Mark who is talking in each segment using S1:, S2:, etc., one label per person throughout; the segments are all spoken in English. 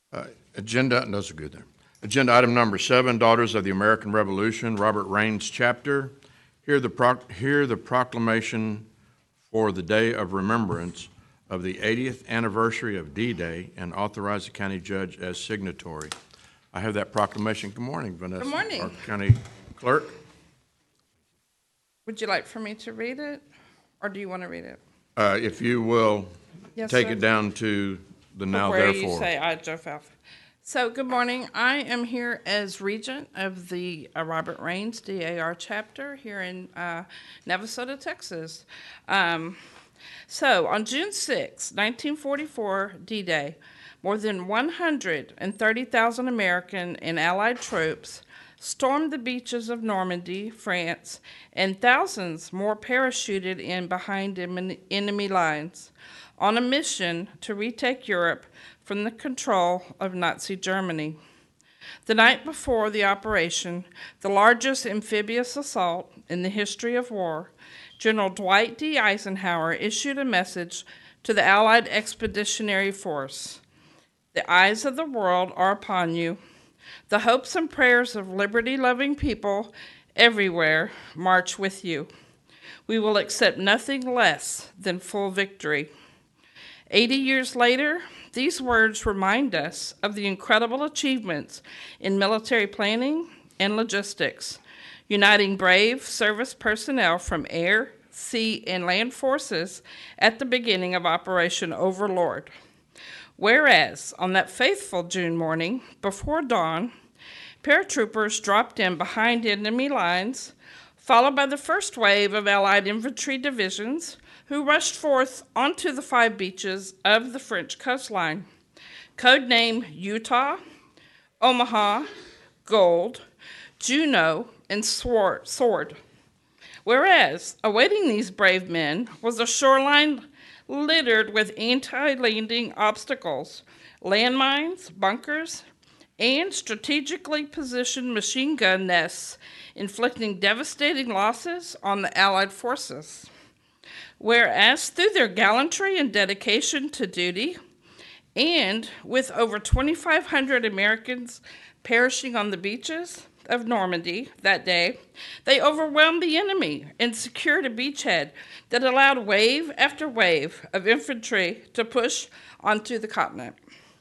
S1: Those are good there. Agenda item number 7, Daughters of the American Revolution, Robert Raines chapter. Hear the proclamation for the day of remembrance of the 80th anniversary of D-Day and authorize the county judge as signatory. I have that proclamation. Good morning, Vanessa.
S2: Good morning.
S1: Our county clerk.
S2: Would you like for me to read it, or do you want to read it?
S1: If you will,
S2: Yes,
S1: take
S2: sir.
S1: it down to the now
S2: Where
S1: therefore.
S2: you say I, Joe Falf. So, good morning. I am here as regent of the Robert Raines DAR chapter here in Navasota, Texas. So, on June 6, 1944, D-Day, more than 130,000 American and Allied troops stormed the beaches of Normandy, France, and thousands more parachuted in behind enemy lines on a mission to retake Europe from the control of Nazi Germany. The night before the operation, the largest amphibious assault in the history of war, General Dwight D. Eisenhower issued a message to the Allied Expeditionary Force. The eyes of the world are upon you. The hopes and prayers of liberty-loving people everywhere march with you. We will accept nothing less than full victory. 80 years later, these words remind us of the incredible achievements in military planning and logistics, uniting brave service personnel from air, sea, and land forces at the beginning of Operation Overlord. Whereas, on that fateful June morning, before dawn, paratroopers dropped in behind enemy lines, followed by the first wave of Allied infantry divisions, who rushed forth onto the 5 beaches of the French coastline, codenamed Utah, Omaha, Gold, Juno, and Sword. Whereas, awaiting these brave men was a shoreline littered with anti-landing obstacles, landmines, bunkers, and strategically positioned machine gun nests, inflicting devastating losses on the Allied forces. Whereas, through their gallantry and dedication to duty, and with over 2,500 Americans perishing on the beaches of Normandy that day, they overwhelmed the enemy and secured a beachhead that allowed wave after wave of infantry to push onto the continent.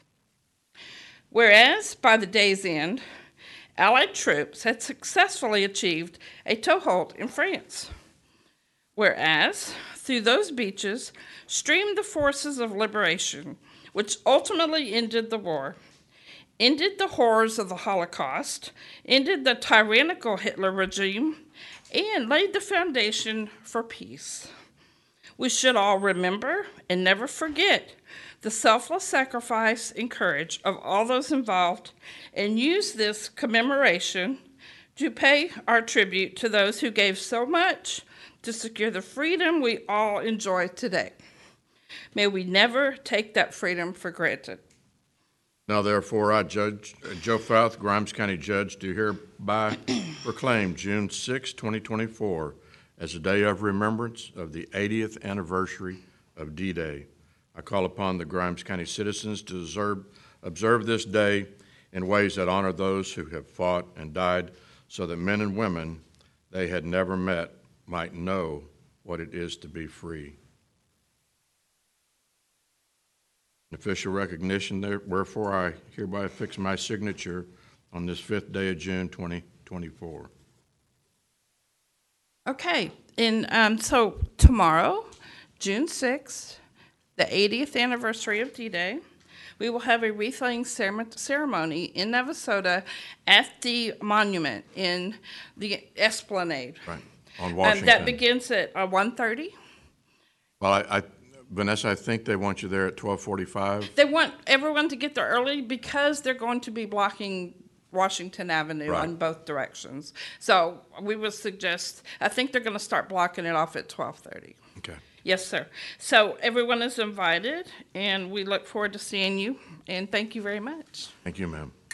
S2: Whereas, by the day's end, Allied troops had successfully achieved a toehold in France. Whereas, through those beaches streamed the forces of liberation, which ultimately ended the war, ended the horrors of the Holocaust, ended the tyrannical Hitler regime, and laid the foundation for peace. We should all remember and never forget the selfless sacrifice and courage of all those involved, and use this commemoration to pay our tribute to those who gave so much to secure the freedom we all enjoy today. May we never take that freedom for granted.
S1: Now therefore, I, Judge Joe Falf, Grimes County Judge, do hereby proclaim June 6, 2024 as a day of remembrance of the 80th anniversary of D-Day. I call upon the Grimes County citizens to observe this day in ways that honor those who have fought and died so that men and women they had never met might know what it is to be free. In official recognition, wherefore I hereby affix my signature on this 5th day of June, 2024.
S2: Okay, and so tomorrow, June 6th, the 80th anniversary of D-Day, we will have a wreath-laying ceremony in Navasota at the monument in the Esplanade.
S1: Right, on Washington.
S2: That begins at 1:30.
S1: Well, Vanessa, I think they want you there at 12:45.
S2: They want everyone to get there early because they're going to be blocking Washington Avenue
S1: Right.
S2: on both directions. So we would suggest, I think they're going to start blocking it off at 12:30.
S1: Okay.
S2: Yes, sir. So everyone is invited, and we look forward to seeing you, and thank you very much.
S1: Thank you, ma'am.